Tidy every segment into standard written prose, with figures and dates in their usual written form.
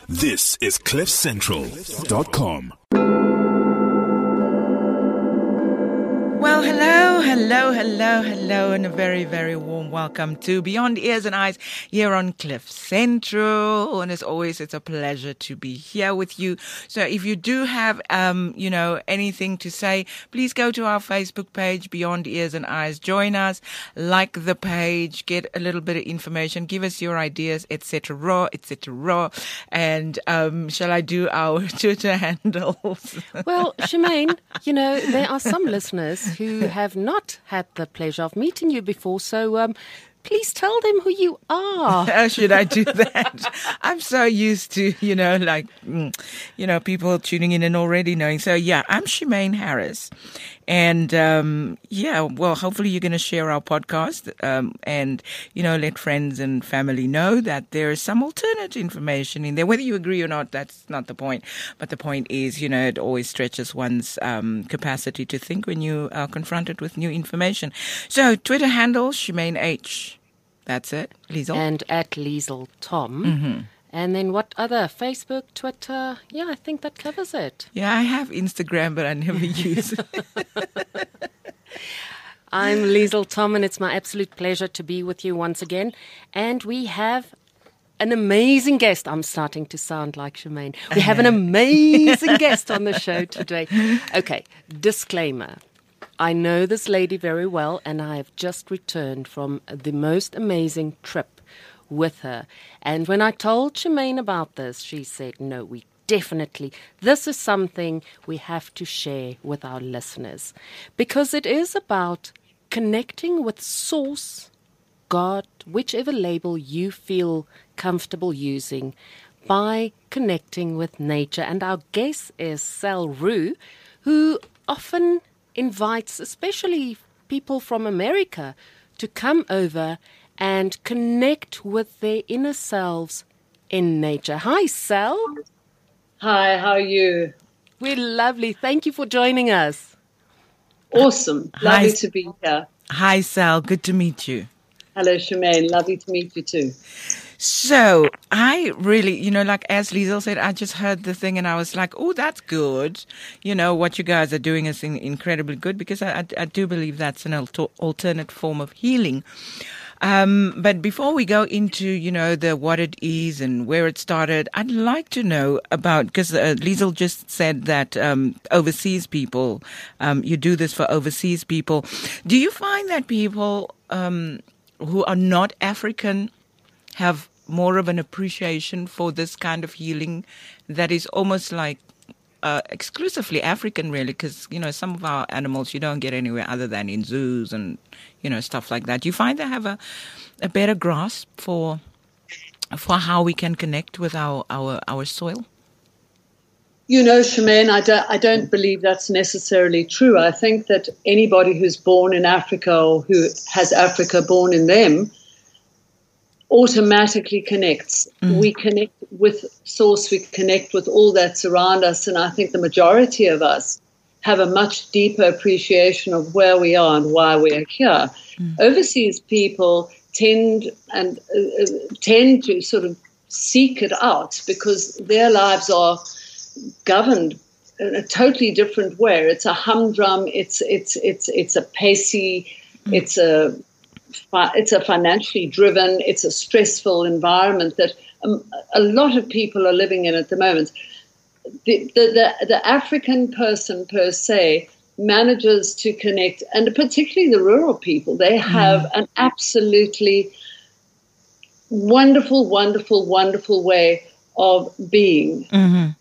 This is CliffCentral.com. Well, hello, and a very, very warm welcome to Beyond Ears and Eyes here on Cliff Central. And as always, it's a pleasure to be here with you. So if you do have, anything to say, please go to our Facebook page, Beyond Ears and Eyes. Join us, like the page, get a little bit of information, give us your ideas, etc. And shall I do our Twitter handles? Well, Shemaine, there are some listeners who have not had the pleasure of meeting you before, so please tell them who you are. How should I do that? I'm so used to, people tuning in and already knowing. So, I'm Shemaine Harris. And, hopefully you're going to share our podcast and, let friends and family know that there is some alternate information in there. Whether you agree or not, that's not the point. But the point is, it always stretches one's capacity to think when you are confronted with new information. So, Twitter handle, Shemaine H. That's it, Liesl. And at Liesl Tom. Mm-hmm. And then what other? Facebook, Twitter? Yeah, I think that covers it. Yeah, I have Instagram, but I never use it. I'm Liesl Tom, and it's my absolute pleasure to be with you once again. And we have an amazing guest. I'm starting to sound like Shemaine. We have an amazing guest on the show today. Okay, disclaimer. I know this lady very well, and I have just returned from the most amazing trip with her. And when I told Shemaine about this, she said, no, this is something we have to share with our listeners, because it is about connecting with Source, God, whichever label you feel comfortable using, by connecting with nature. And our guest is Sal Rue, who often invites especially people from America to come over and connect with their inner selves in nature. Hi, Sal. Hi, how are you? We're lovely. Thank you for joining us. Awesome. Lovely to be here. Hi, Sal. Good to meet you. Hello, Shemaine. Lovely to meet you too. So I really, as Liesl said, I just heard the thing and I was like, oh, that's good. What you guys are doing is incredibly good, because I do believe that's an alternate form of healing. But before we go into, the what it is and where it started, I'd like to know about, because Liesl just said that overseas people, you do this for overseas people. Do you find that people who are not African have more of an appreciation for this kind of healing that is almost like exclusively African, really? Because, some of our animals you don't get anywhere other than in zoos and, stuff like that. Do you find they have a better grasp for how we can connect with our soil? Shemaine, I don't believe that's necessarily true. I think that anybody who's born in Africa or who has Africa born in them automatically connects. We connect with Source, we connect with all that's around us, and I think the majority of us have a much deeper appreciation of where we are and why we're here. Overseas people tend to sort of seek it out because their lives are governed in a totally different way. It's a humdrum, it's a pacey, it's a financially driven, it's a stressful environment that a lot of people are living in at the moment. The African person per se manages to connect, and particularly the rural people, they have an absolutely wonderful, wonderful, wonderful way of being. Mm-hmm.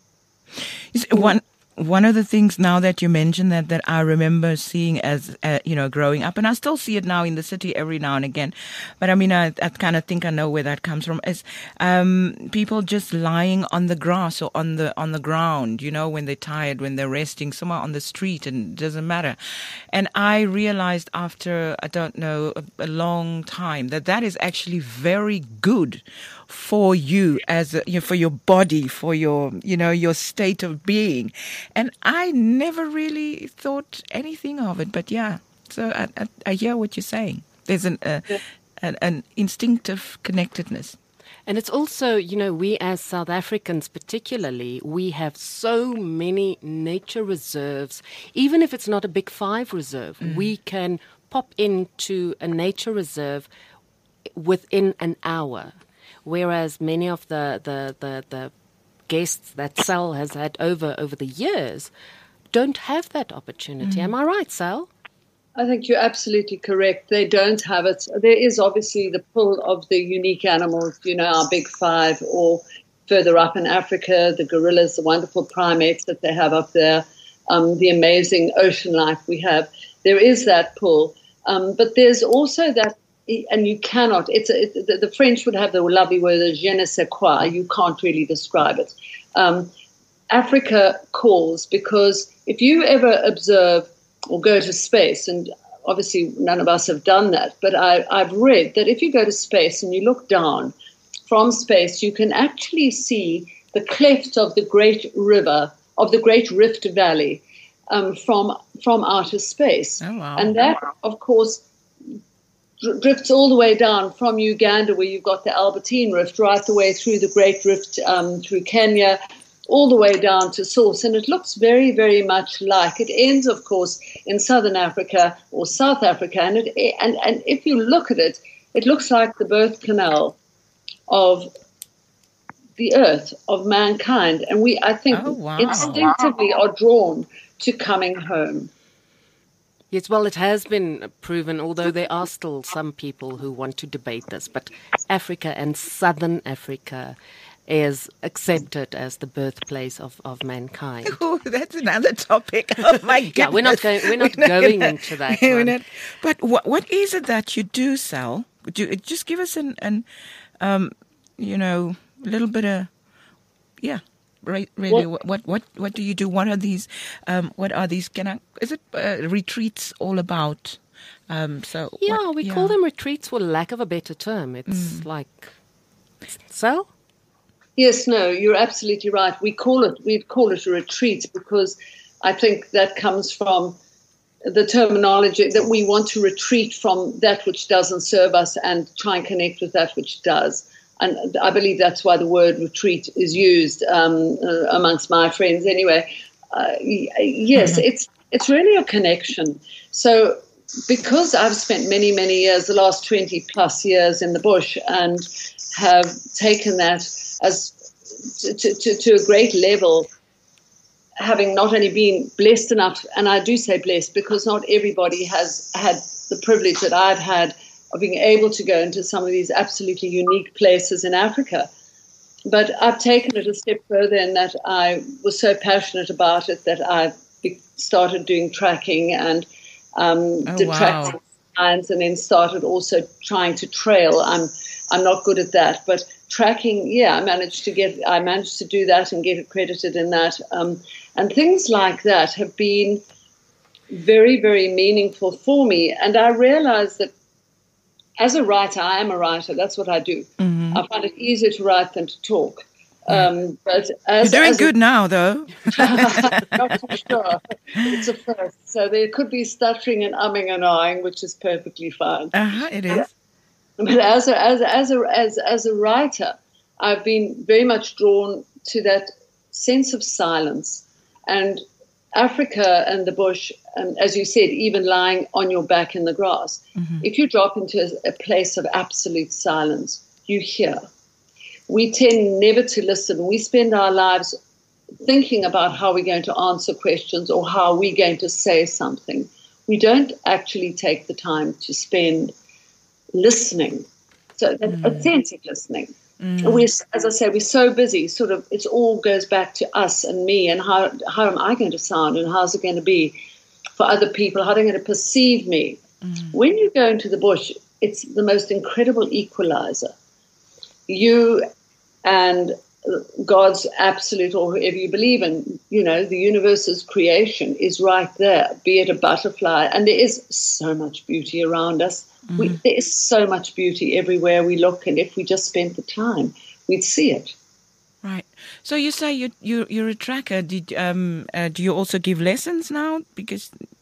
One of the things now that you mentioned that I remember seeing as, growing up, and I still see it now in the city every now and again, but I kind of think I know where that comes from, is people just lying on the grass or on the ground, when they're tired, when they're resting, somewhere on the street, and it doesn't matter. And I realized after, a long time that is actually very good for you as for your body, for your your state of being. And I never really thought anything of it, but so I hear what you're saying. There's an instinctive connectedness. And it's also, we as South Africans particularly, we have so many nature reserves. Even if it's not a Big Five reserve, we can pop into a nature reserve within an hour. Whereas many of the guests that Sal has had over the years don't have that opportunity. Am I right, Sal? I think you're absolutely correct. They don't have it. There is obviously the pull of the unique animals, our Big Five, or further up in Africa, the gorillas, the wonderful primates that they have up there, the amazing ocean life we have. There is that pull. But there's also that, and you cannot, the French would have the lovely word, je ne sais quoi, you can't really describe it. Africa calls, because if you ever observe or go to space, and obviously none of us have done that, but I've read that if you go to space and you look down from space, you can actually see the cleft of the great river, of the great Rift Valley, from outer space. Oh, wow. And that, of course, drifts all the way down from Uganda, where you've got the Albertine Rift, right the way through the Great Rift, through Kenya, all the way down to source. And it looks very, very much like, it ends, of course, in Southern Africa or South Africa. And if you look at it, it looks like the birth canal of the earth, of mankind. And I think, instinctively are drawn to coming home. Yes, well, it has been proven, although there are still some people who want to debate this, but Africa and Southern Africa is accepted as the birthplace of mankind. Oh, that's another topic. Oh my goodness! Yeah, we're not going into that one. But what is it that you do, Sal? Would you just give us a little bit of, really? What do you do? What are these? What are these? Is it retreats all about? We call them retreats for lack of a better term. It's like, Sal? Yes, no, you're absolutely right. We call it a retreat because I think that comes from the terminology that we want to retreat from that which doesn't serve us and try and connect with that which does. And I believe that's why the word retreat is used amongst my friends anyway. Yes, it's really a connection. So because I've spent many, many years, the last 20 plus years in the bush, and have taken that as to a great level, having not only been blessed enough, and I do say blessed because not everybody has had the privilege that I've had of being able to go into some of these absolutely unique places in Africa. But I've taken it a step further in that I was so passionate about it that I started doing tracking and did tracking science, and then started also trying to trail. I'm not good at that, but tracking, I managed to do that and get accredited in that. And things like that have been very, very meaningful for me. And I realized that as a writer, I am a writer. That's what I do. Mm-hmm. I find it easier to write than to talk. But you're doing good now, though. Not for sure. It's a first. So there could be stuttering and umming and ahhing, which is perfectly fine. It is. But as a writer, I've been very much drawn to that sense of silence. And Africa and the bush, as you said, even lying on your back in the grass, if you drop into a place of absolute silence, you hear. We tend never to listen. We spend our lives thinking about how we're going to answer questions or how we're going to say something. We don't actually take the time to spend listening, so authentic listening. As I say, we're so busy, sort of, it all goes back to us and me and how am I going to sound and how's it going to be for other people, how are they going to perceive me. When you go into the bush, it's the most incredible equalizer. You and God's absolute, or whoever you believe in, the universe's creation is right there, be it a butterfly. And there is so much beauty around us. There is so much beauty everywhere we look, and if we just spent the time, we'd see it. Right. So you say you're a tracker. Do you also give lessons now? Because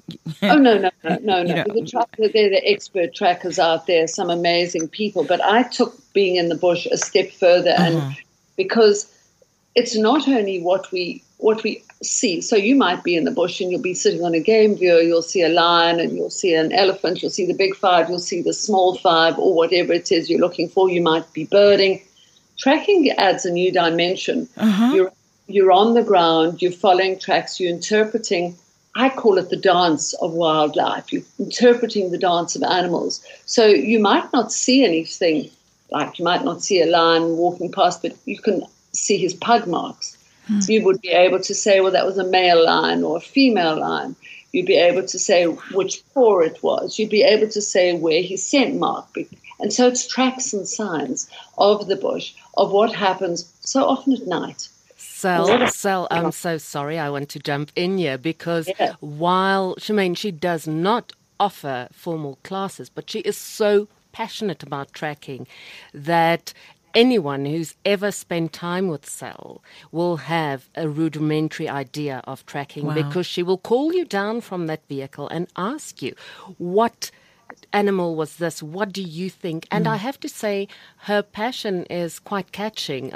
Oh, no. know. They're the expert trackers out there, some amazing people. But I took being in the bush a step further, and because it's not only what we see. So you might be in the bush and you'll be sitting on a game viewer, you'll see a lion and you'll see an elephant, you'll see the big five, you'll see the small five, or whatever it is you're looking for. You might be birding. Tracking adds a new dimension. You're on the ground, you're following tracks, you're interpreting. I call it the dance of wildlife. You're interpreting the dance of animals. So you might not see anything, like you might not see a lion walking past, but you can see his pug marks. So you would be able to say, well, that was a male lion or a female lion. You'd be able to say which paw it was. You'd be able to say where his scent mark. And so it's tracks and signs of the bush, of what happens so often at night. Sel, I'm so sorry. I want to jump in here because while Shemaine, she does not offer formal classes, but she is so passionate about tracking that anyone who's ever spent time with Sel will have a rudimentary idea of tracking because she will call you down from that vehicle and ask you, what animal was this? What do you think? And I have to say, her passion is quite catching.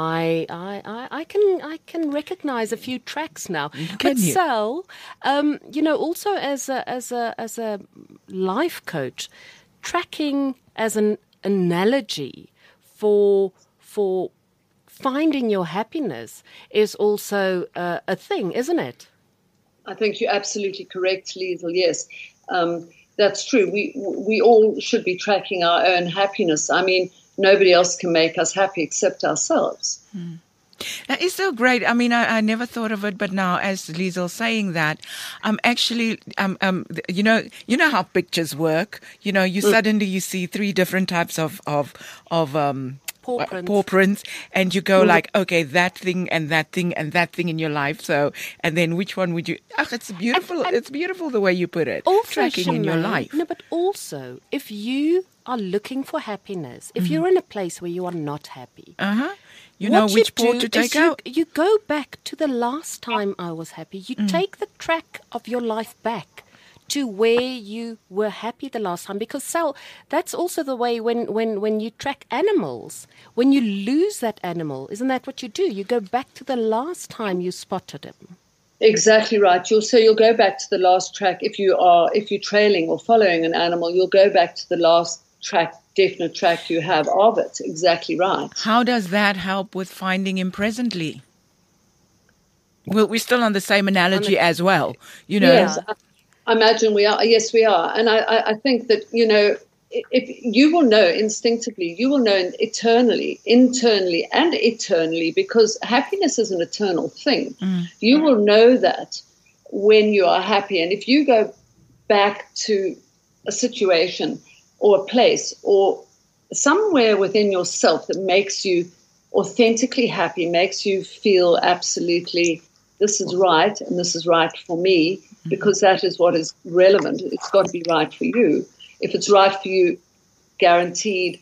I can recognize a few tracks now. But Sel, also as a life coach, tracking as an analogy for finding your happiness is also a thing, isn't it? I think you're absolutely correct, Liesl. Yes, that's true. We all should be tracking our own happiness. I mean, nobody else can make us happy except ourselves. It's so great. I mean, I never thought of it, but now as Liesel's saying that, I'm actually, you know how pictures work. You know, suddenly you see 3 different types of paw prints, and you go like, okay, that thing and that thing and that thing in your life. So, and then which one would you? It's beautiful. It's beautiful the way you put it. Also, tracking in your life. No, but also if you are looking for happiness, if you're in a place where you are not happy. You know which paw to take out. You go back to the last time I was happy. You take the track of your life back to where you were happy the last time. Because, Sel, that's also the way when you track animals. When you lose that animal, isn't that what you do? You go back to the last time you spotted him. Exactly right. You'll go back to the last track. If you're trailing or following an animal, you'll go back to the last definite track you have of it. Exactly right. How does that help with finding him presently? Well, we're still on the same analogy as well, you know. Yes, I imagine we are. Yes, we are. And I think that, you know, if you will know instinctively, you will know internally and eternally, because happiness is an eternal thing. You will know that when you are happy. And if you go back to a situation or a place or somewhere within yourself that makes you authentically happy, makes you feel absolutely, this is right and this is right for me, because that is what is relevant. It's got to be right for you. If it's right for you, guaranteed,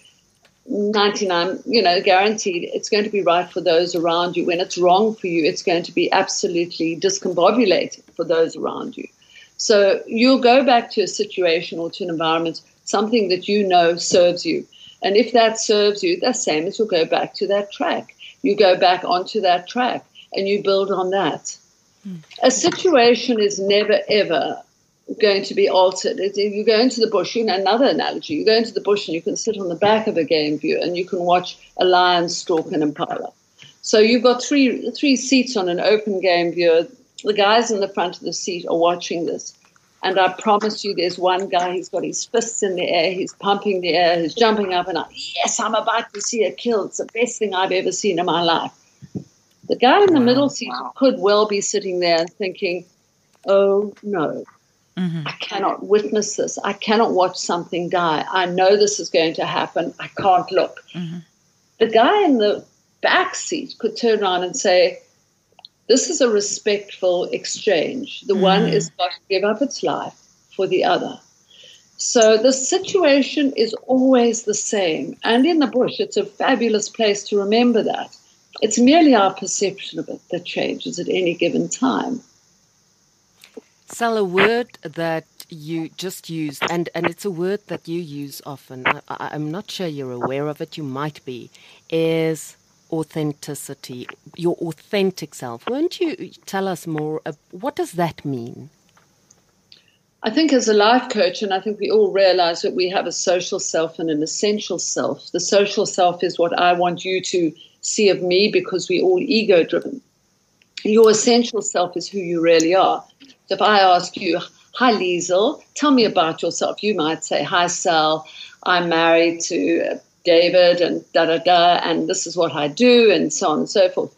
99, guaranteed, it's going to be right for those around you. When it's wrong for you, it's going to be absolutely discombobulating for those around you. So you'll go back to a situation or to an environment, something that you know serves you. And if that serves you, the same as you'll go back to that track. You go back onto that track and you build on that. A situation is never, ever going to be altered. You go into the bush, another analogy, you go into the bush and you can sit on the back of a game view and you can watch a lion stalk an impala. So you've got three seats on an open game view. The guys in the front of the seat are watching this. And I promise you there's one guy, he's got his fists in the air, he's pumping the air, he's jumping up and up. Yes, I'm about to see a kill. It's the best thing I've ever seen in my life. The guy in the middle seat could well be sitting there thinking, oh, no, I cannot witness this. I cannot watch something die. I know this is going to happen. I can't look. The guy in the back seat could turn around and say, this is a respectful exchange. The one is got to give up its life for the other. So the situation is always the same. And in the bush, it's a fabulous place to remember that. It's merely our perception of it that changes at any given time. Sal, a word that you just used, and it's a word that you use often, I'm not sure you're aware of it, you might be, is authenticity, your authentic self. Won't you tell us more? What does that mean? I think as a life coach, and I think we all realize that we have a social self and an essential self. The social self is what I want you to see of me because we're all ego-driven. Your essential self is who you really are. So if I ask you, hi, Liesl, tell me about yourself, you might say, hi, Sal, I'm married to David and da-da-da, and this is what I do, and so on and so forth.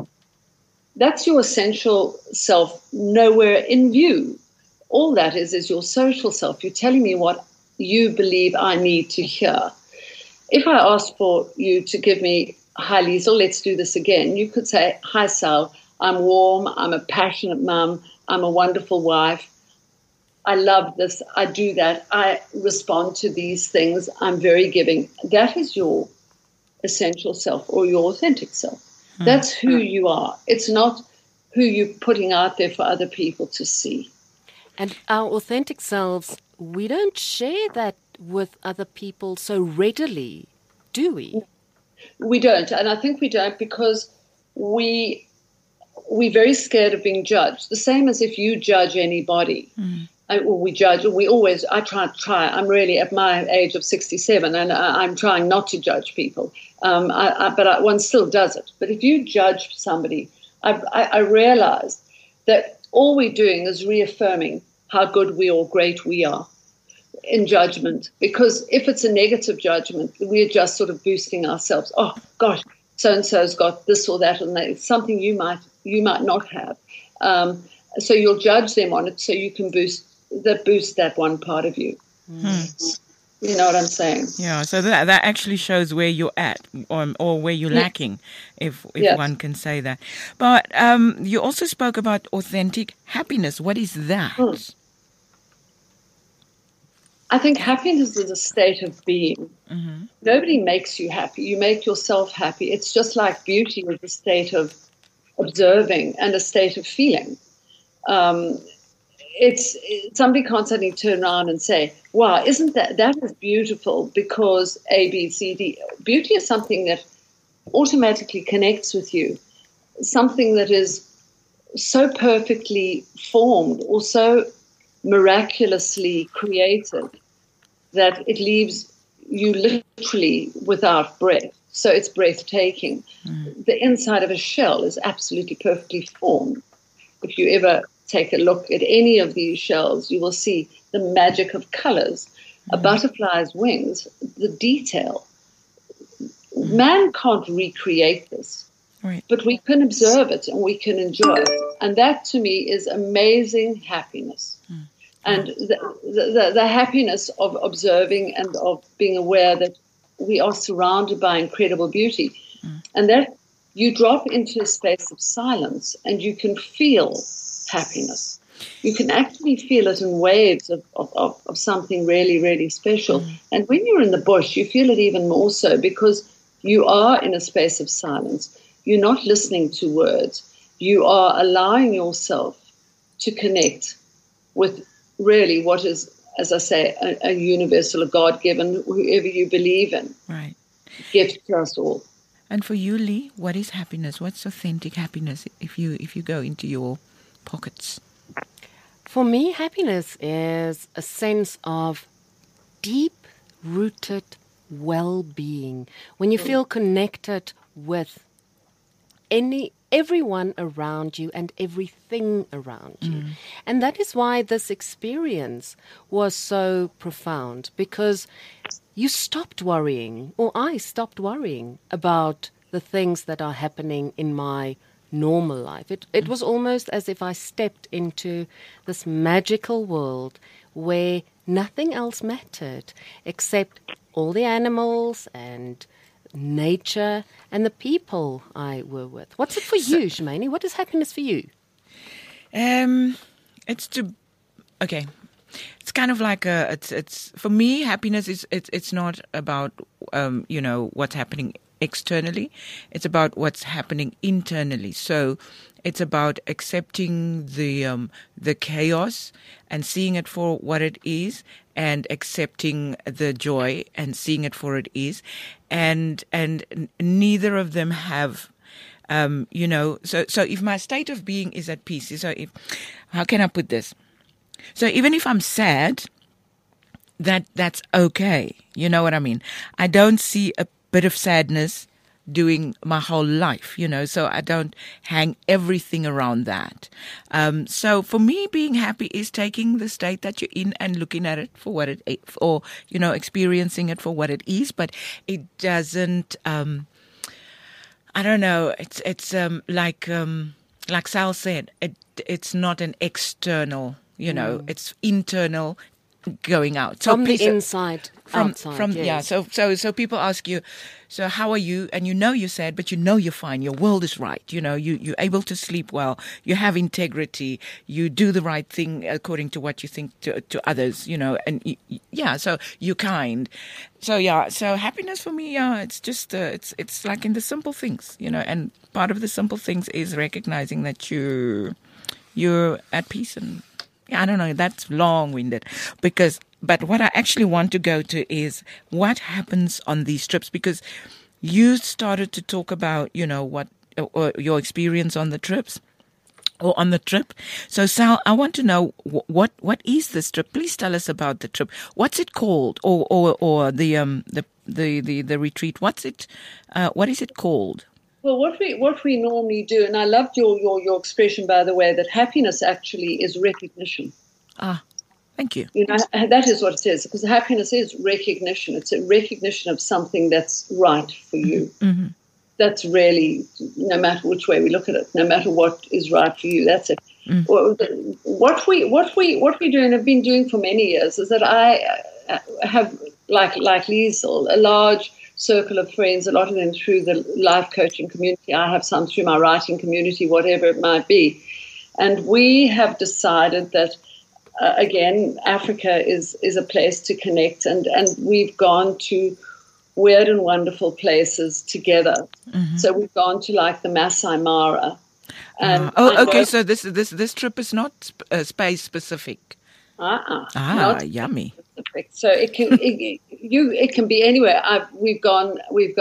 That's your essential self nowhere in view. All that is your social self. You're telling me what you believe I need to hear. If I asked for you to give me, hi, Liesl, let's do this again, you could say, hi, Sal, I'm warm, I'm a passionate mum, I'm a wonderful wife, I love this, I do that, I respond to these things, I'm very giving. That is your essential self or your authentic self. That's who you are. It's not who you're putting out there for other people to see. And our authentic selves, we don't share that with other people so readily, do we? We don't, and I think we don't because we're very scared of being judged. The same as if you judge anybody. We judge, I try. I'm really at my age of 67 and I'm trying not to judge people. But one still does it. But if you judge somebody, I realize that all we're doing is reaffirming how good or great we are in judgment. Because if it's a negative judgment, we're just sort of boosting ourselves. Oh, gosh, so-and-so's got this or that, and it's something you might not have. So you'll judge them on it so you can boost that one part of you. You know what I'm saying? Yeah, so that actually shows where you're at or where you're lacking, if one can say that. But you also spoke about authentic happiness. What is that? I think happiness is a state of being. Nobody makes you happy. You make yourself happy. It's just like beauty is a state of observing and a state of feeling. Somebody can't suddenly turn around and say, wow, isn't that is beautiful because A, B, C, D. Beauty is something that automatically connects with you, something that is so perfectly formed or so miraculously created that it leaves you literally without breath. So it's breathtaking. The inside of a shell is absolutely perfectly formed. If you ever take a look at any of these shells, you will see the magic of colors, a butterfly's wings, the detail. Man can't recreate this, but we can observe it and we can enjoy it. And that to me is amazing happiness. And the happiness of observing and of being aware that we are surrounded by incredible beauty. And that you drop into a space of silence and you can feel happiness. You can actually feel it in waves of something really, really special. And when you're in the bush, you feel it even more so because you are in a space of silence. You're not listening to words. You are allowing yourself to connect with really what is, as I say, a universal, a God-given, whoever you believe in. Right. Gift to us all. And for you, Lee, what is happiness? What's authentic happiness if you go into your pockets? For me, happiness is a sense of deep-rooted well-being. When you feel connected with everyone around you and everything around you. And that is why this experience was so profound, because you stopped worrying, or I stopped worrying about the things that are happening in my normal life. It was almost as if I stepped into this magical world where nothing else mattered except all the animals and nature and the people I were with. What's it for you, Shemani? What is happiness for you? It's kind of like it's for me, happiness is it's not about what's happening externally. It's about what's happening internally. So it's about accepting the chaos and seeing it for what it is, and accepting the joy and seeing it for it is, and neither of them have. So if my state of being is at peace, how can I put this? So even if I'm sad, that's okay. You know what I mean? I don't see a bit of sadness doing my whole life, so I don't hang everything around that. So for me, being happy is taking the state that you're in and looking at it for what it is, or, experiencing it for what it is, but it doesn't, I don't know. It's like Sal said, it's not an external, it's internal going out. So from the inside, outside. Yes. Yeah. So people ask you, so how are you? And you're sad, but you're fine. Your world is right. You're able to sleep well. You have integrity. You do the right thing according to what you think to others. And so you're kind. So happiness for me, it's just it's like in the simple things, and part of the simple things is recognizing that you're at peace. And I don't know, that's long-winded, but what I actually want to go to is what happens on these trips, because you started to talk about, what or your experience on the trips. Or on the trip. So Sal, I want to know what is this trip? Please tell us about the trip. What's it called? Or the retreat? What is it called? Well, what we normally do, and I loved your expression, by the way, that happiness actually is recognition. Ah, thank you. That is what it is, because happiness is recognition. It's a recognition of something that's right for you. Mm-hmm. That's really, no matter which way we look at it, no matter what is right for you, that's it. Mm. What we do and have been doing for many years is that I have, like Liesl, a large circle of friends, a lot of them through the life coaching community. I have some through my writing community, whatever it might be. And we have decided that, again, Africa is a place to connect, and we've gone to weird and wonderful places together. Mm-hmm. So we've gone to like the Masai Mara. And okay. So this trip is not space specific. Yummy. Specific. So it can be anywhere. We've gone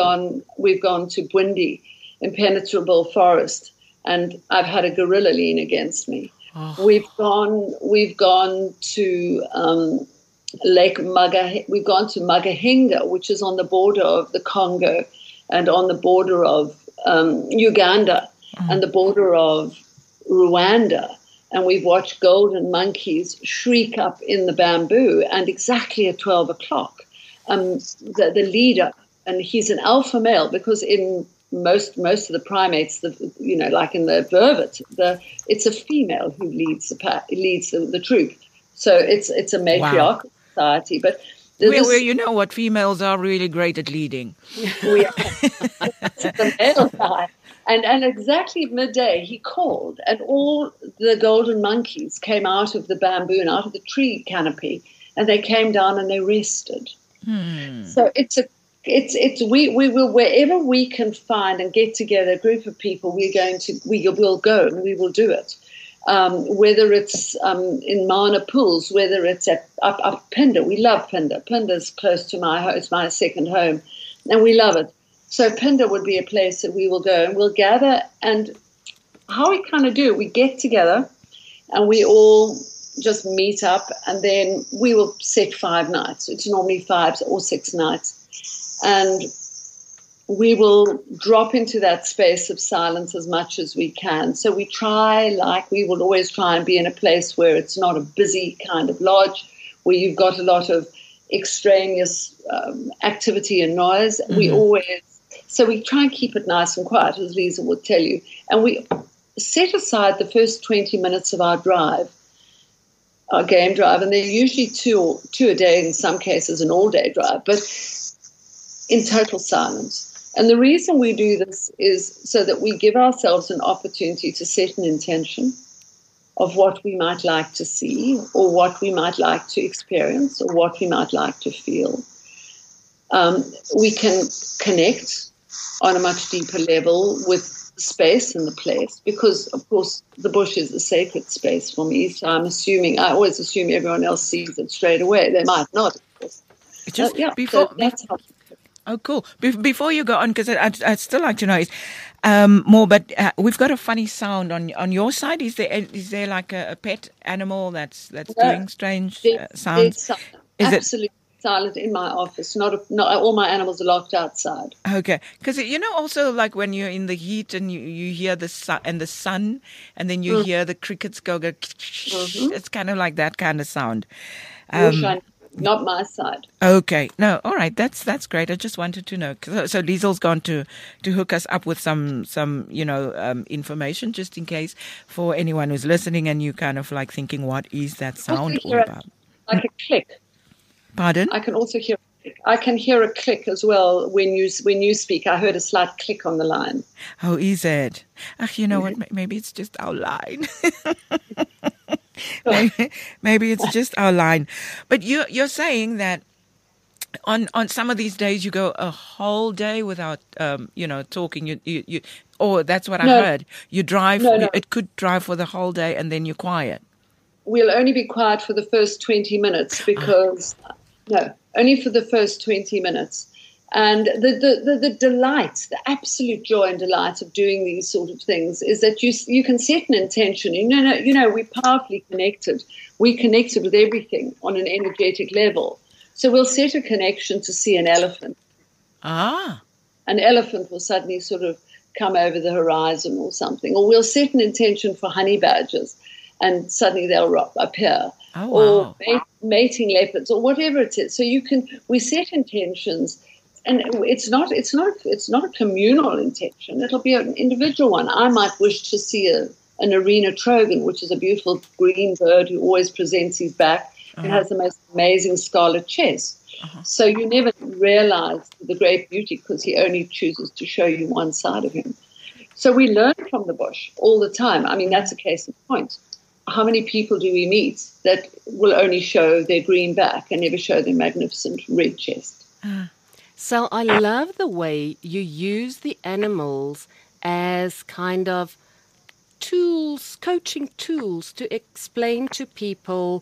to Bwindi, impenetrable forest, and I've had a gorilla lean against me. Oh. We've gone to Lake Maga. We've gone to Magahinga, which is on the border of the Congo and on the border of Uganda and the border of Rwanda. And we've watched golden monkeys shriek up in the bamboo. And exactly at 12 o'clock, the leader, and he's an alpha male, because in most of the primates, like in the vervet, it's a female who leads the troop. So it's a matriarchal society. But where you know what, females are really great at leading. We are. The male side. And exactly at midday, he called, and all the golden monkeys came out of the bamboo and out of the tree canopy, and they came down and they rested. So we will, wherever we can find and get together a group of people, we will go and we will do it. Whether it's in Mana Pools, whether it's up Penda. We love Penda. Penda's close to my home. It's my second home, and we love it. So Penda would be a place that we will go, and we'll gather. And how we kind of do it, we get together and we all just meet up, and then we will set 5 nights. It's normally 5 or 6 nights. And we will drop into that space of silence as much as we can. So we will always try and be in a place where it's not a busy kind of lodge, where you've got a lot of extraneous activity and noise. Mm-hmm. So we try and keep it nice and quiet, as Lisa would tell you. And we set aside the first 20 minutes of our drive, our game drive, and they're usually two a day, in some cases an all-day drive, but in total silence. And the reason we do this is so that we give ourselves an opportunity to set an intention of what we might like to see, or what we might like to experience, or what we might like to feel. We can connect on a much deeper level with the space and the place, because, of course, the bush is a sacred space for me. So I always assume everyone else sees it straight away. They might not, of course. Just so that's how. Oh, cool. Before you go on, because I'd still like to know more, but we've got a funny sound on your side. Is there like a pet animal that's doing strange sounds? Absolutely silent in my office. Not all my animals are locked outside. Okay, because also like when you're in the heat and you hear the sun and then you hear the crickets go. It's kind of like that kind of sound. Not my side. Okay. No, all right. That's great. I just wanted to know. So Liesel's gone to hook us up with some information just in case for anyone who's listening and you kind of like thinking, what is that sound all about? Like a click. Pardon? I can also hear a click. I can hear a click as well when you speak. I heard a slight click on the line. Oh, is it? You know what? Maybe it's just our line. Maybe it's just our line. But you're saying that on some of these days you go a whole day without talking. You that's what I heard. You drive. No. It could drive for the whole day and then you're quiet. We'll only be quiet for the first 20 minutes because only for the first 20 minutes. And the delight, the absolute joy and delight of doing these sort of things is that you can set an intention. We're powerfully connected. We connected with everything on an energetic level. So we'll set a connection to see an elephant. Ah. An elephant will suddenly sort of come over the horizon or something. Or we'll set an intention for honey badgers and suddenly they'll appear. Oh, wow. Or mating leopards or whatever it is. So we set intentions. And it's not a communal intention. It'll be an individual one. I might wish to see an arena trogon, which is a beautiful green bird who always presents his back and has the most amazing scarlet chest. So you never realize the great beauty because he only chooses to show you one side of him. So we learn from the bush all the time. I mean, that's a case in point. How many people do we meet that will only show their green back and never show their magnificent red chest? So I love the way you use the animals as kind of tools, coaching tools to explain to people,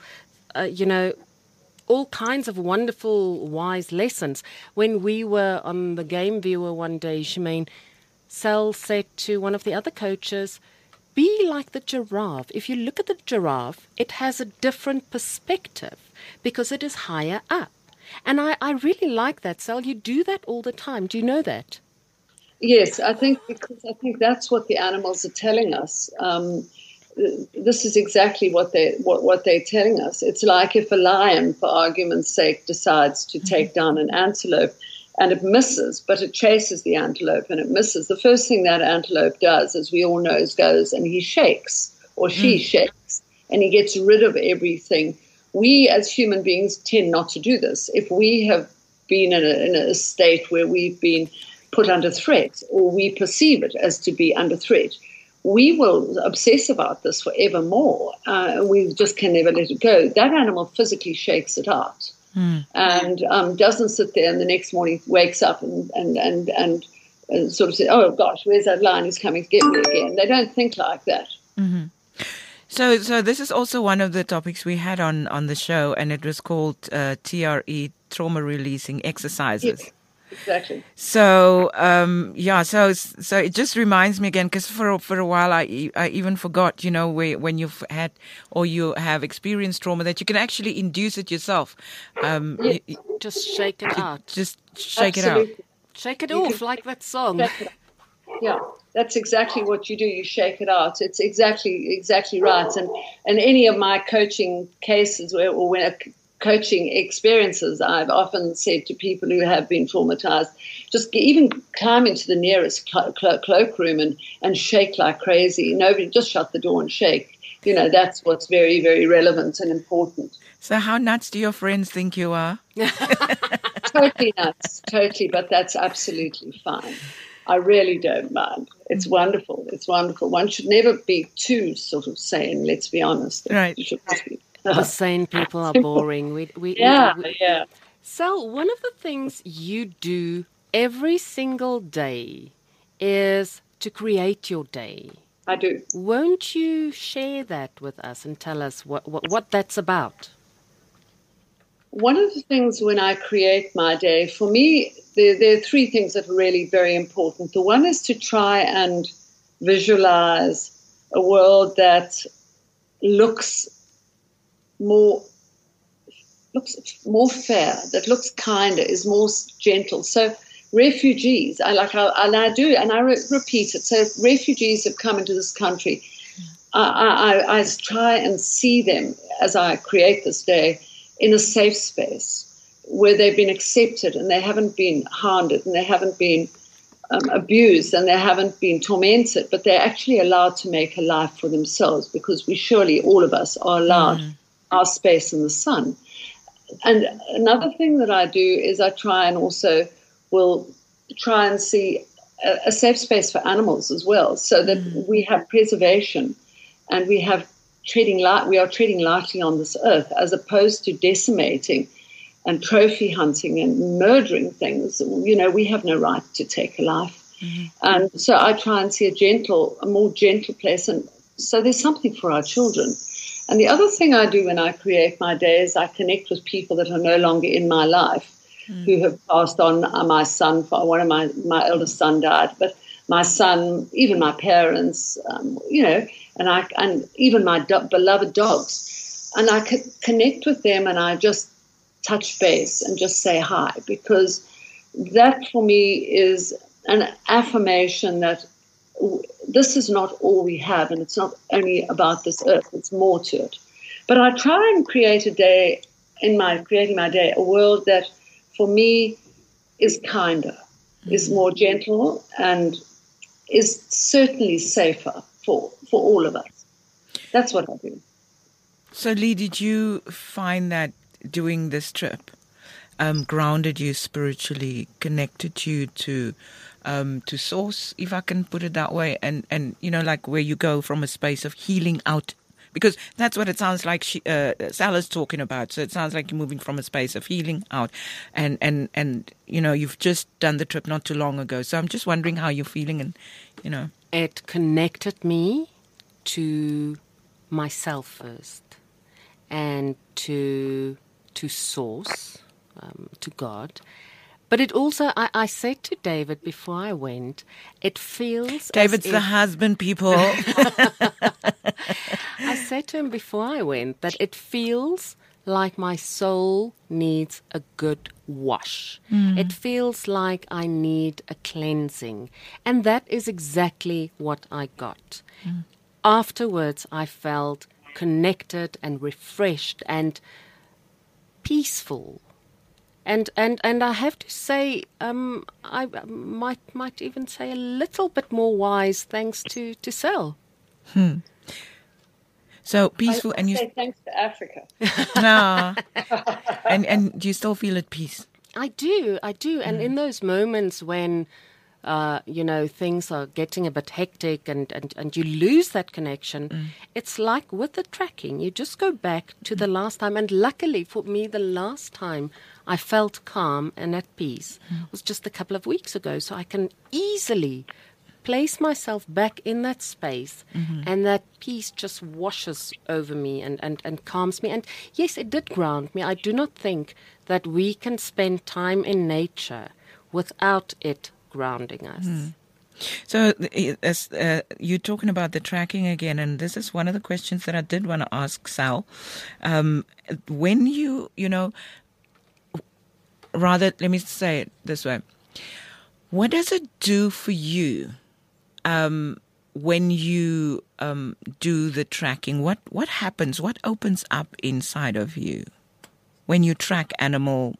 all kinds of wonderful, wise lessons. When we were on the Game Viewer one day, Shemaine, Sal said to one of the other coaches, be like the giraffe. If you look at the giraffe, it has a different perspective because it is higher up. And I really like that, Sal. You do that all the time. Do you know that? Yes, I think that's what the animals are telling us. This is exactly what they're telling us. It's like if a lion, for argument's sake, decides to take down an antelope and it misses, but it chases the antelope and it misses. The first thing that antelope does, as we all know, goes and he shakes or she shakes and he gets rid of everything. We as human beings tend not to do this. If we have been in a state where we've been put under threat or we perceive it as to be under threat, we will obsess about this forevermore. We just can never let it go. That animal physically shakes it out and doesn't sit there and the next morning wakes up and sort of say, oh, gosh, where's that lion? He's coming to get me again. They don't think like that. Mm-hmm. So this is also one of the topics we had on the show, and it was called TRE, trauma releasing exercises. Yes, exactly. So so it just reminds me again, because for a while I even forgot, when you've had or you have experienced trauma, that you can actually induce it yourself. Just shake it out. Just shake Absolutely. it out. Shake it off like that song. Yeah, that's exactly what you do. You shake it out. It's exactly right. And any of my coaching cases or when coaching experiences, I've often said to people who have been traumatized, just even climb into the nearest cloakroom and shake like crazy. Nobody, just shut the door and shake. That's what's very, very relevant and important. So how nuts do your friends think you are? Totally nuts, totally, but that's absolutely fine. I really don't mind. It's wonderful. It's wonderful. One should never be too sort of sane, let's be honest. Right. The sane people are boring. Yeah. So one of the things you do every single day is to create your day. I do. Won't you share that with us and tell us what that's about? One of the things when I create my day, for me, there are three things that are really very important. The one is to try and visualize a world that looks more fair, that looks kinder, is more gentle. So refugees, I repeat it. So refugees have come into this country. I try and see them as I create this day in a safe space where they've been accepted and they haven't been hounded and they haven't been abused and they haven't been tormented, but they're actually allowed to make a life for themselves, because we surely, all of us, are allowed our space in the sun. And another thing that I do is I try and also will try and see a safe space for animals as well, so that we have preservation and we are treading lightly on this earth, as opposed to decimating and trophy hunting and murdering things. We have no right to take a life. And so I try and see a more gentle place. And so there's something for our children. And the other thing I do when I create my day is I connect with people that are no longer in my life, who have passed on. My son, one of my eldest son died, but my son, even my parents, and even my beloved dogs. And I connect with them and I just touch base and just say hi, because that for me is an affirmation that this is not all we have, and it's not only about this earth, it's more to it. But I try and create a day, creating my day, a world that for me is kinder, is more gentle, and is certainly safer for all of us. That's what I do. So, Lee, did you find that doing this trip grounded you spiritually, connected you to source, if I can put it that way, and like where you go from a space of healing out, because that's what it sounds like Salah's talking about. So it sounds like you're moving from a space of healing out, and you've just done the trip not too long ago. So I'm just wondering how you're feeling, and it connected me to myself first, and to source, to God. But it also, I said to David before I went, it feels... David's the husband, people. I said to him before I went that it feels like my soul needs a good wash. It feels like I need a cleansing. And that is exactly what I got. Afterwards, I felt connected and refreshed and peaceful. And I have to say, I might even say a little bit more wise, thanks to Sal. So peaceful, and you say thanks to Africa. No, and do you still feel at peace? I do, and in those moments when things are getting a bit hectic and you lose that connection, it's like with the tracking, you just go back to the last time. And luckily for me, the last time I felt calm and at peace was just a couple of weeks ago. So I can easily place myself back in that space, and that peace just washes over me and calms me. And yes, it did ground me. I do not think that we can spend time in nature without it grounding us. So you're talking about the tracking again, and this is one of the questions that I did want to ask Sal. When rather, let me say it this way. What does it do for you when you do the tracking? What happens? What opens up inside of you when you track animal?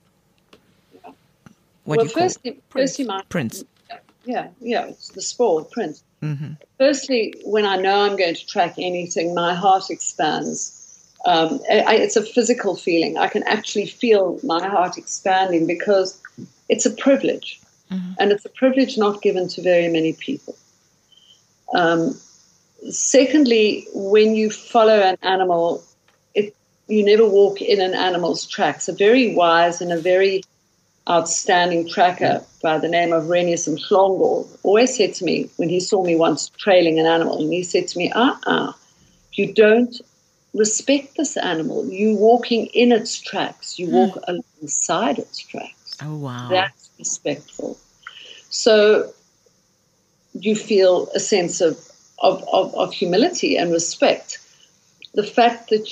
Firstly, prints. Yeah, it's the spoil prints. Firstly, when I know I'm going to track anything, my heart expands. It's a physical feeling. I can actually feel my heart expanding because it's a privilege, and it's a privilege not given to very many people. Secondly, when you follow an animal, you never walk in an animal's tracks. A very wise and a very outstanding tracker by the name of Renius Mhlongo, always said to me when he saw me once trailing an animal, and he said to me, you don't respect this animal. You're walking in its tracks. You walk alongside its tracks. Oh, wow. That's respectful. So you feel a sense of humility and respect. The fact that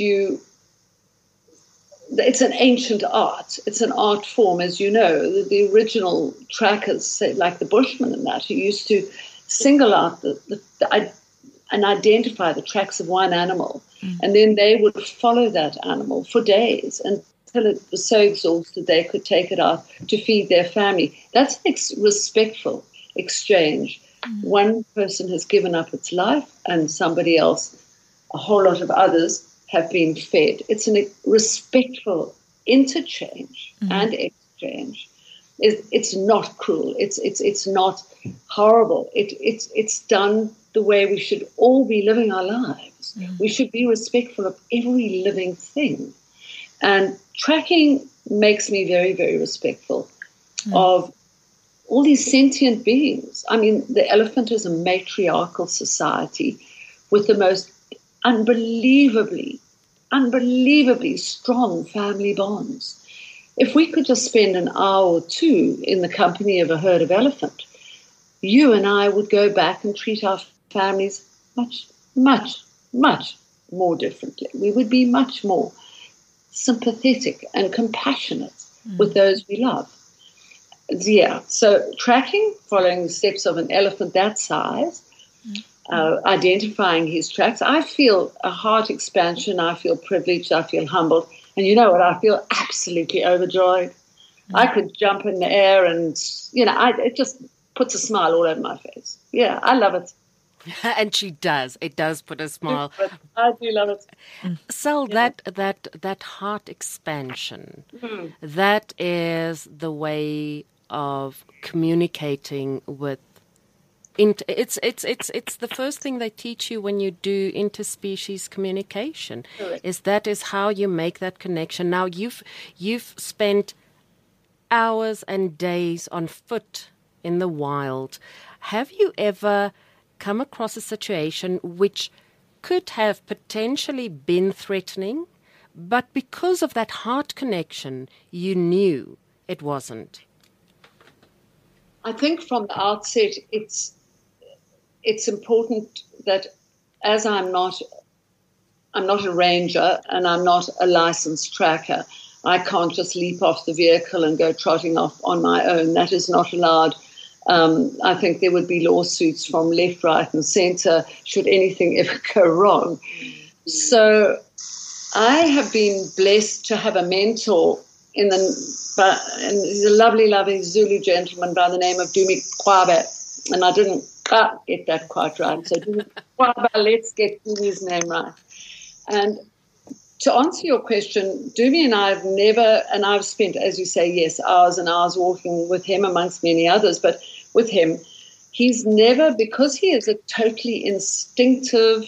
it's an ancient art. It's an art form, as you know. The original trackers, say, like the Bushmen and that, who used to single out and identify the tracks of one animal, and then they would follow that animal for days until it was so exhausted they could take it out to feed their family. That's an respectful exchange. One person has given up its life, and somebody else, a whole lot of others, have been fed. It's a respectful interchange and exchange. It's not cruel. It's not horrible. It's done the way we should all be living our lives. We should be respectful of every living thing. And tracking makes me very, very respectful of all these sentient beings. I mean, the elephant is a matriarchal society with the most unbelievably strong family bonds. If we could just spend an hour or two in the company of a herd of elephant, you and I would go back and treat our families much, much, much more differently. We would be much more sympathetic and compassionate with those we love. Yeah, so tracking, following the steps of an elephant that size, identifying his tracks, I feel a heart expansion, I feel privileged, I feel humbled, and you know what, I feel absolutely overjoyed. I could jump in the air and, it just puts a smile all over my face. Yeah, I love it. And she does. It does put a smile. I do love it. Sel, that heart expansion, that is the way of communicating with. It's the first thing they teach you when you do interspecies communication. Correct. That is how you make that connection. Now you've spent hours and days on foot in the wild. Have you ever come across a situation which could have potentially been threatening, but because of that heart connection, you knew it wasn't? I think from the outset, it's important that as I'm not a ranger and I'm not a licensed tracker, I can't just leap off the vehicle and go trotting off on my own. That is not allowed. I think there would be lawsuits from left, right, and centre should anything ever go wrong. So I have been blessed to have a mentor and he's a lovely, lovely Zulu gentleman by the name of Dumi Kwabe, and I didn't get that quite right. So Dumi Kwabe, let's get Dumi's name right. And to answer your question, Dumi and I have never, and I've spent, as you say, yes, hours and hours walking with him amongst many others, but with him, he's never, because he is a totally instinctive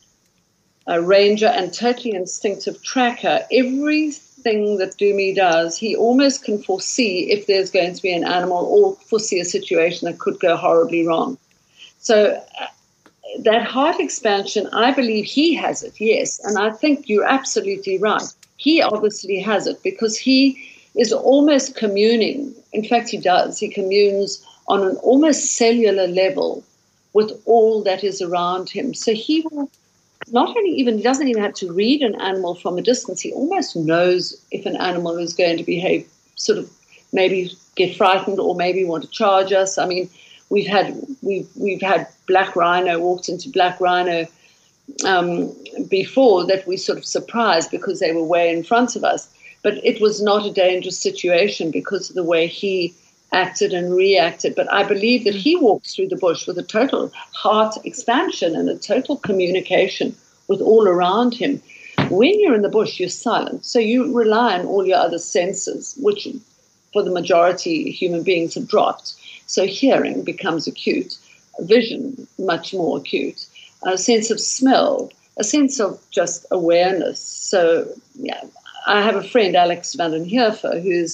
ranger and totally instinctive tracker, everything that Dumi does, he almost can foresee if there's going to be an animal or foresee a situation that could go horribly wrong. So that heart expansion, I believe he has it, yes, and I think you're absolutely right. He obviously has it because he is almost communing. In fact, he does. He communes on an almost cellular level with all that is around him. So he will he doesn't even have to read an animal from a distance. He almost knows if an animal is going to behave, sort of maybe get frightened or maybe want to charge us. I mean, we've had black rhino, walked into black rhino before that we sort of surprised because they were way in front of us. But it was not a dangerous situation because of the way he acted and reacted. But I believe that he walks through the bush with a total heart expansion and a total communication with all around him. When you're in the bush, you're silent. So you rely on all your other senses, which for the majority human beings have dropped. So hearing becomes acute, vision much more acute, a sense of smell, a sense of just awareness. So, yeah, I have a friend, Alex van den Heerfer, who's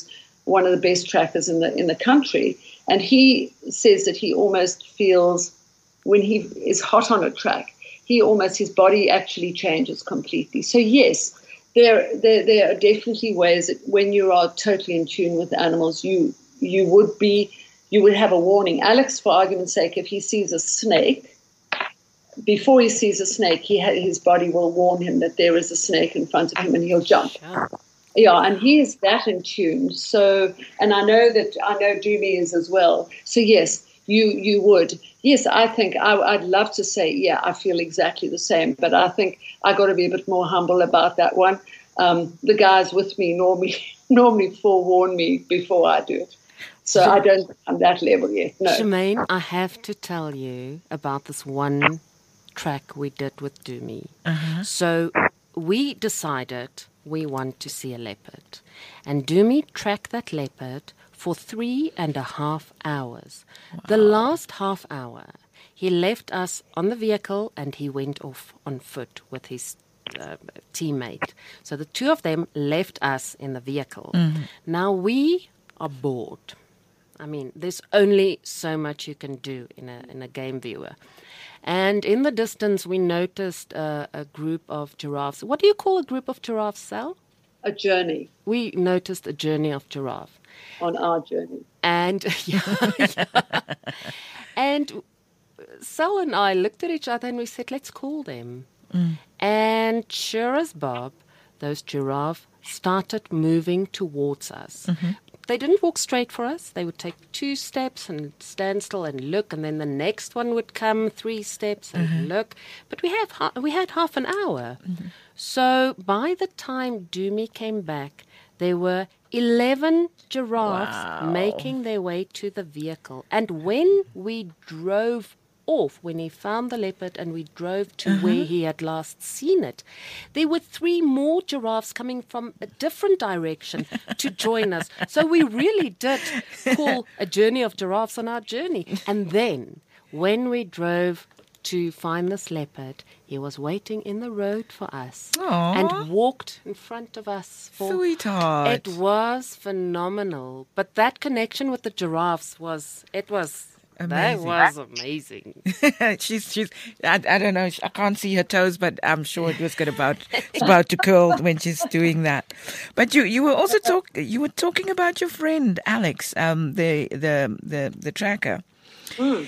one of the best trackers in the country, and he says that he almost feels when he is hot on a track, his body actually changes completely. So yes, there are definitely ways that when you are totally in tune with animals, you would have a warning. Alex, for argument's sake, if he sees a snake, before he sees a snake, his body will warn him that there is a snake in front of him, and he'll jump. Sure. Yeah, and he is that in tune. So, and I know Dumi is as well. So yes, you would. Yes, I think I'd love to say, yeah, I feel exactly the same. But I think I got to be a bit more humble about that one. The guys with me normally forewarn me before I do it. So I don't think I'm that level yet. No. Shemaine, I have to tell you about this one track we did with Dumi. Uh-huh. So we decided we want to see a leopard. And Dumi tracked that leopard for 3.5 hours. Wow. The last half hour, he left us on the vehicle and he went off on foot with his teammate. So the two of them left us in the vehicle. Mm-hmm. Now we are bored. I mean, there's only so much you can do in a game viewer. And in the distance, we noticed a group of giraffes. What do you call a group of giraffes, Sal? A journey. We noticed a journey of giraffe. On our journey. And, and Sal and I looked at each other and we said, let's call them. Mm. And sure as Bob, those giraffes started moving towards us. Mm-hmm. They didn't walk straight for us. They would take 2 steps and stand still and look, and then the next one would come 3 steps and look. But we had half an hour. Mm-hmm. So by the time Dumi came back, there were 11 giraffes making their way to the vehicle. And when we drove off, when he found the leopard and we drove to where he had last seen it, there were 3 more giraffes coming from a different direction to join us. So we really did call a journey of giraffes on our journey. And then when we drove to find this leopard, he was waiting in the road for us. Aww. And walked in front of us. Sweetheart. It was phenomenal. But that connection with the giraffes was amazing. That was amazing. she's I don't know, I can't see her toes, but I'm sure it was about to curl when she's doing that. But you were also talking about your friend Alex, the tracker. Mm.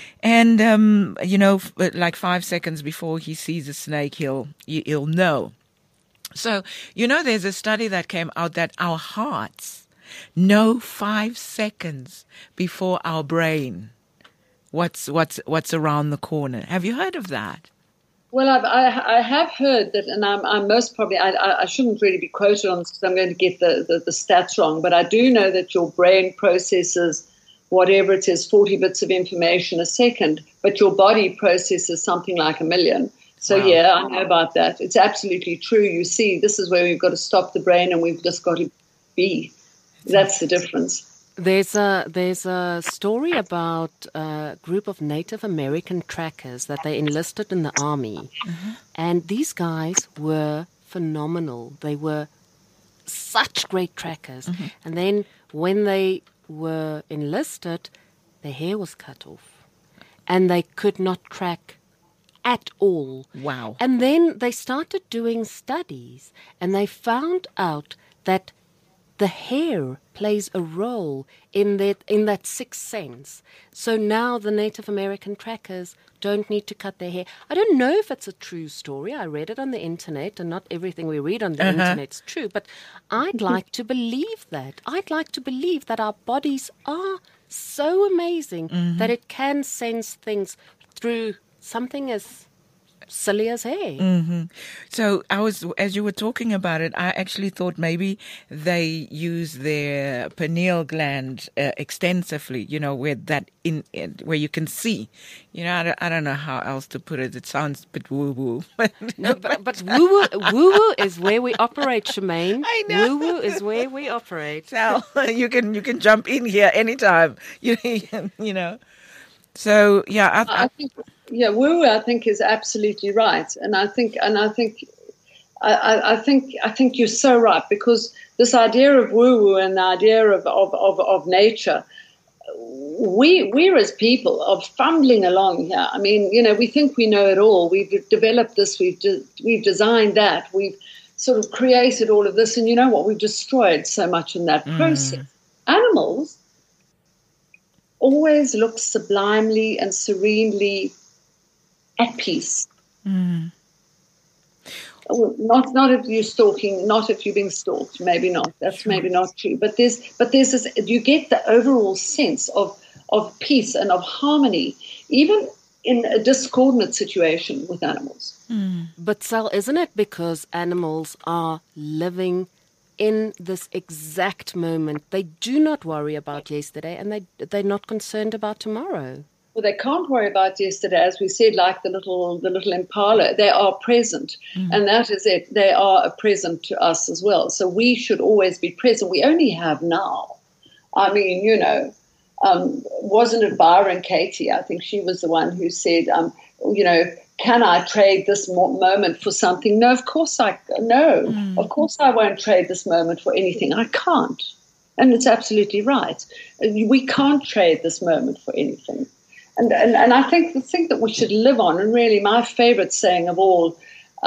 And like 5 seconds before he sees a snake, he'll know. So there's a study that came out that our hearts know 5 seconds before our brain what's around the corner. Have you heard of that? Well, I have heard that, and I'm most probably, I shouldn't really be quoted on this because I'm going to get the stats wrong, but I do know that your brain processes whatever it is, 40 bits of information a second, but your body processes something like 1 million. So, wow. Yeah, I know about that. It's absolutely true. You see, this is where we've got to stop the brain and we've just got to be. That's the difference. There's a story about a group of Native American trackers that they enlisted in the army. Mm-hmm. And these guys were phenomenal. They were such great trackers. Mm-hmm. And then when they were enlisted, their hair was cut off. And they could not track at all. Wow. And then they started doing studies and they found out that the hair plays a role in that sixth sense. So now the Native American trackers don't need to cut their hair. I don't know if it's a true story. I read it on the internet, and not everything we read on the internet's true, but I'd like to believe that. I'd like to believe that our bodies are so amazing that it can sense things through something as silly as hair. Mm-hmm. So as you were talking about it, I actually thought maybe they use their pineal gland extensively, where you can see. I don't know how else to put it. It sounds a bit woo-woo. No, but woo-woo is where we operate, Shemaine. I know. Woo-woo is where we operate. So you can jump in here anytime, So, yeah. I think, woo-woo, I think, is absolutely right. And I think I think you're so right, because this idea of woo-woo and the idea of nature, we're as people are fumbling along here. I mean, we think we know it all. We've developed this, we've designed that, we've sort of created all of this, and you know what? We've destroyed so much in that process. Animals always look sublimely and serenely at peace. Not if you're stalking, not if you're being stalked, maybe not. That's maybe not true. But there's this, you get the overall sense of peace and of harmony, even in a discordant situation with animals. But Sal, isn't it because animals are living in this exact moment? They do not worry about yesterday, and they're not concerned about tomorrow. Well, they can't worry about yesterday, as we said, like the little impala. They are present, and that is it. They are a present to us as well. So we should always be present. We only have now. I mean, wasn't it Byron Katie? I think she was the one who said, can I trade this moment for something? No, of course I won't trade this moment for anything. I can't. And it's absolutely right. We can't trade this moment for anything. And I think the thing that we should live on, and really my favorite saying of all,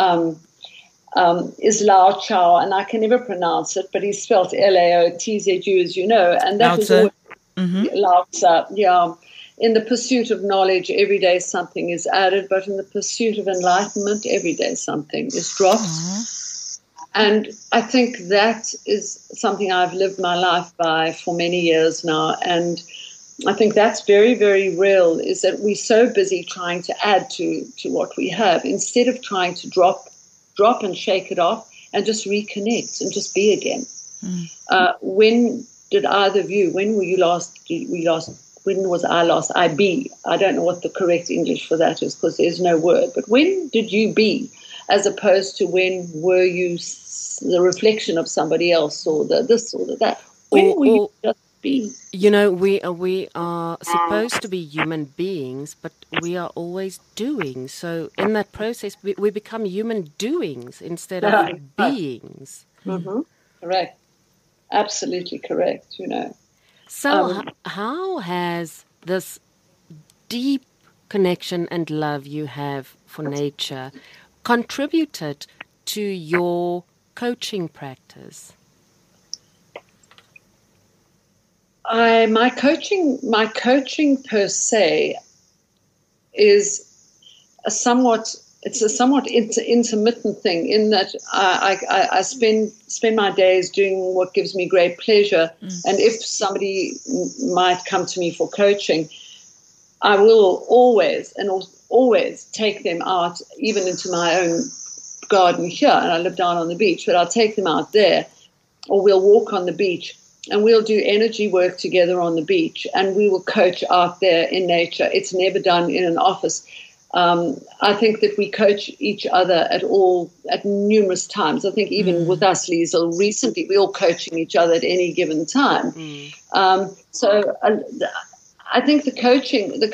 is Lao Chao, and I can never pronounce it, but he's spelled Laotzu, as you know, and that was always Lao Tzu, yeah. In the pursuit of knowledge, every day something is added, but in the pursuit of enlightenment, every day something is dropped. And I think that is something I've lived my life by for many years now, and I think that's very, very real, is that we're so busy trying to add to what we have instead of trying to drop and shake it off and just reconnect and just be again. When did either of you, when was I last? I be. I don't know what the correct English for that is because there's no word. But when did you be, as opposed to when were you the reflection of somebody else or the this or the that? When were you just be? We are supposed to be human beings, but we are always doing. So in that process, we become human doings instead of beings. Correct. Absolutely correct, So how has this deep connection and love you have for nature contributed to your coaching practice? My coaching per se is a somewhat intermittent thing, in that I spend my days doing what gives me great pleasure. And if somebody might come to me for coaching, I will always take them out, even into my own garden here. And I live down on the beach, but I'll take them out there, or we'll walk on the beach. And we'll do energy work together on the beach, and we will coach out there in nature. It's never done in an office. I think that we coach each other at numerous times. I think even with us, Liesl, recently we're all coaching each other at any given time. So I think the coaching and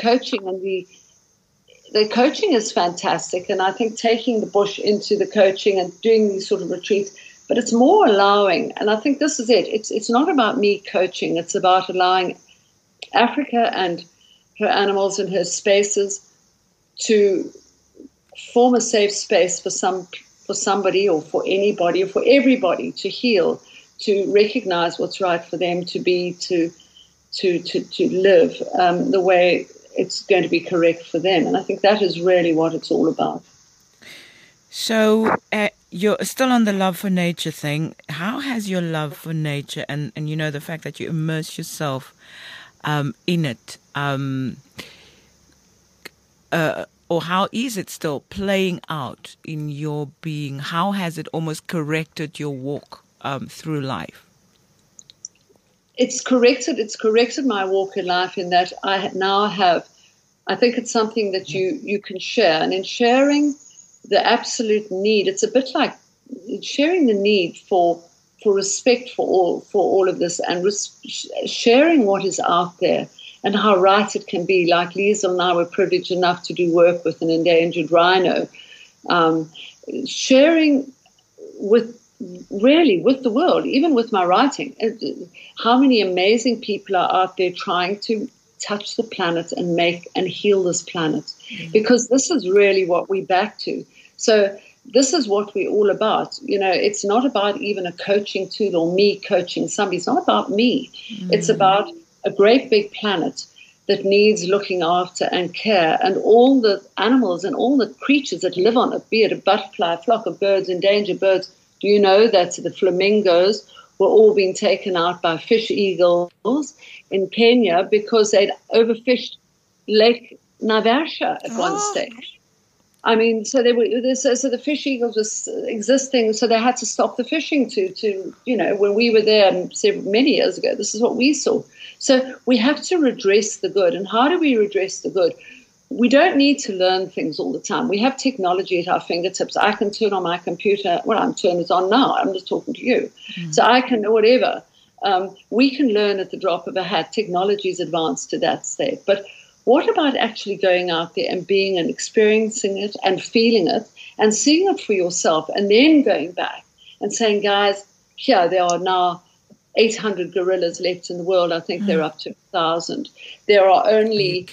the coaching is fantastic, and I think taking the bush into the coaching and doing these sort of retreats. But it's more allowing, and I think this is it. It's not about me coaching. It's about allowing Africa and her animals and her spaces to form a safe space for somebody or for anybody or for everybody to heal, to recognize what's right for them to be, to live the way it's going to be correct for them. And I think that is really what it's all about. So you're still on the love for nature thing. How has your love for nature and the fact that you immerse yourself in it, or how is it still playing out in your being? How has it almost corrected your walk through life? It's corrected my walk in life in that I now have, I think it's something that you can share. And in sharing the absolute need, it's a bit like sharing the need for respect for all of this, and sharing what is out there and how right it can be. Like Liesl and I were privileged enough to do work with an endangered rhino. Sharing with the world, even with my writing. How many amazing people are out there trying to touch the planet and make and heal this planet, because this is really what we back to. So this is what we're all about. It's not about even a coaching tool or me coaching somebody. It's not about me. It's about a great big planet that needs looking after and care, and all the animals and all the creatures that live on it, be it a butterfly, a flock of birds, endangered birds. Do you know that the flamingos were all being taken out by fish eagles in Kenya because they'd overfished Lake Naivasha at one stage? I mean, so the fish eagles were existing, so they had to stop the fishing to when we were there many years ago, this is what we saw. So we have to redress the good. And how do we redress the good? We don't need to learn things all the time. We have technology at our fingertips. I can turn on my computer. Well, I'm turning it on now. I'm just talking to you. So I can, whatever. We can learn at the drop of a hat. Technology is advanced to that state. But what about actually going out there and being and experiencing it and feeling it and seeing it for yourself, and then going back and saying, guys, here there are now 800 gorillas left in the world. I think they're up to 1,000. There are only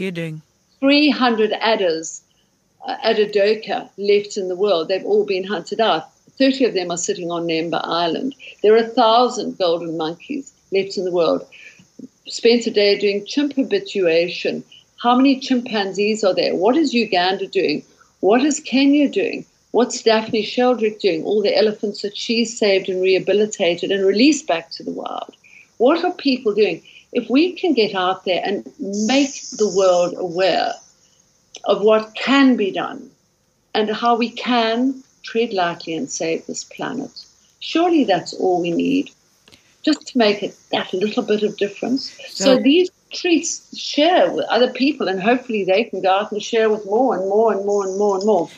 300 adders, Addadoka, left in the world. They've all been hunted out. 30 of them are sitting on Nemba Island. There are 1,000 golden monkeys left in the world. Spent a day doing chimp habituation. How many chimpanzees are there? What is Uganda doing? What is Kenya doing? What's Daphne Sheldrick doing? All the elephants that she saved and rehabilitated and released back to the wild. What are people doing? If we can get out there and make the world aware of what can be done and how we can tread lightly and save this planet, surely that's all we need, just to make it that little bit of difference. So these treats share with other people, and hopefully they can go out and share with more and more and more and more and more.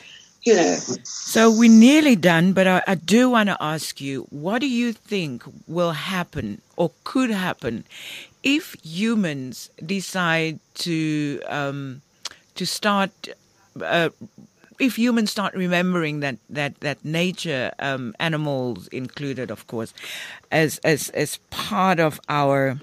So we're nearly done, but I do want to ask you, what do you think will happen or could happen if humans decide to start, if humans start remembering that nature, animals included, of course, as part of our,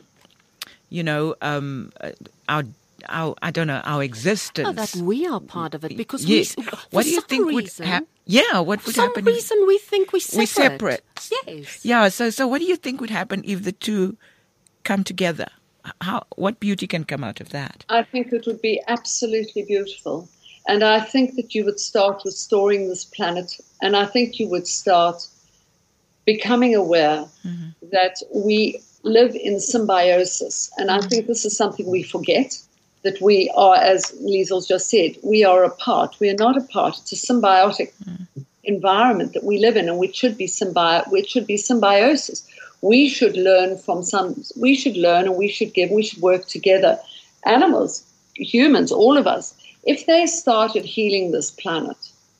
our existence. Oh, that we are part of it, because what do you think would happen? Yeah, what would happen? For some reason we think we're separate. We're separate. Yes. Yeah, so what do you think would happen if the two come together? What beauty can come out of that? I think it would be absolutely beautiful. And I think that you would start restoring this planet, and I think you would start becoming aware that we live in symbiosis. And I think this is something we forget, that we are, as Liesel's just said, we are a part. We are not a part. It's a symbiotic environment that we live in, and which should be symbiosis. We should learn we should learn and we should give, we should work together. Animals, humans, all of us, if they started healing this planet,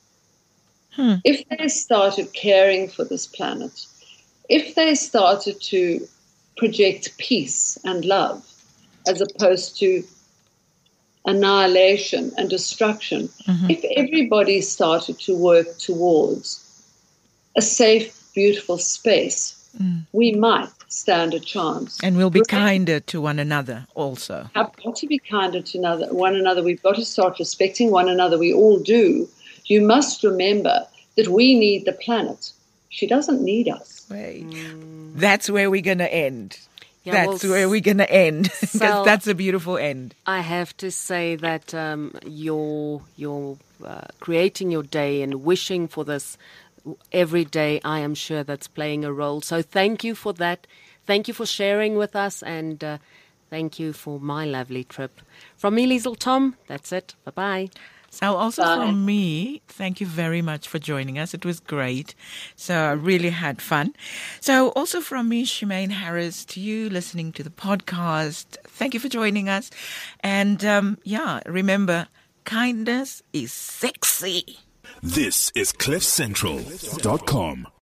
if they started caring for this planet, if they started to project peace and love as opposed to annihilation and destruction, if everybody started to work towards a safe, beautiful space, we might stand a chance. And we'll be kinder to one another also. Have got to be kinder to one another. We've got to start respecting one another. We all do. You must remember that we need the planet. She doesn't need us. That's where we're going to end. Yeah, that's where we're going to end, because that's a beautiful end. I have to say that you're creating your day and wishing for this every day, I am sure that's playing a role. So thank you for that. Thank you for sharing with us, and thank you for my lovely trip. From me, Liesl Tom, that's it. Bye-bye. So also from me, thank you very much for joining us. It was great. So I really had fun. So also from me, Shemaine Harris, to you listening to the podcast, thank you for joining us. And remember, kindness is sexy. This is CliffCentral.com.